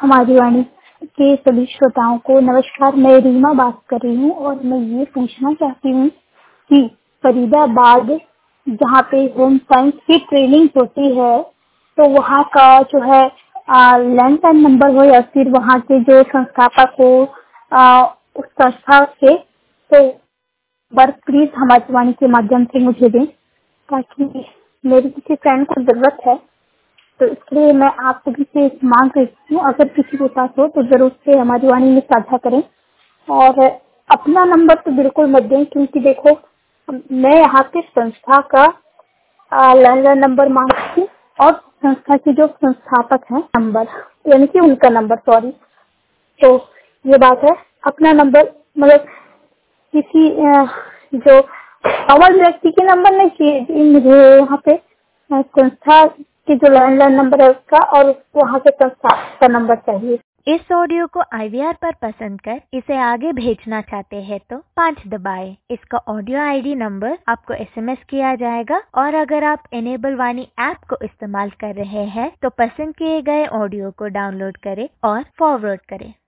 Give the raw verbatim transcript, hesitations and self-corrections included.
हमारी वाणी के सभी श्रोताओं को नमस्कार। मैं रीमा बात कर रही हूँ और मैं ये पूछना चाहती हूँ कि फरीदाबाद जहाँ पे होम साइंस की ट्रेनिंग होती है तो वहाँ का जो है लैंडलाइन नंबर हो या फिर वहाँ के जो संस्थापक हो आ, उस संस्था के, तो वर्क प्लीज हमारी वाणी के माध्यम से मुझे दें ताकि मेरी किसी फ्रेंड को जरूरत है। तो इसलिए मैं आप सभी से मांग रही हूँ, अगर किसी के पास हो तो जरूर से हमारी वाणी में साझा करें और अपना नंबर तो बिल्कुल मत दें, क्योंकि देखो मैं यहाँ के संस्था का लैंडलाइन नंबर मांगती हूँ और संस्था के जो संस्थापक हैं नंबर, यानी कि उनका नंबर, सॉरी। तो ये बात है, अपना नंबर मतलब किसी अ, जो नॉर्मल व्यक्ति के नंबर नहीं चाहिए मुझे, यहाँ पे अ, संस्था की जो लैंडलाइन नंबर है उसका और वहाँ के संस्था का नंबर चाहिए। इस ऑडियो को आई वी आर पर पसंद कर इसे आगे भेजना चाहते हैं तो पाँच दबाएं। इसका ऑडियो आई डी नंबर आपको एस एम एस किया जाएगा और अगर आप इनेबल वाणी ऐप को इस्तेमाल कर रहे हैं तो पसंद किए गए ऑडियो को डाउनलोड करें और फॉरवर्ड करें।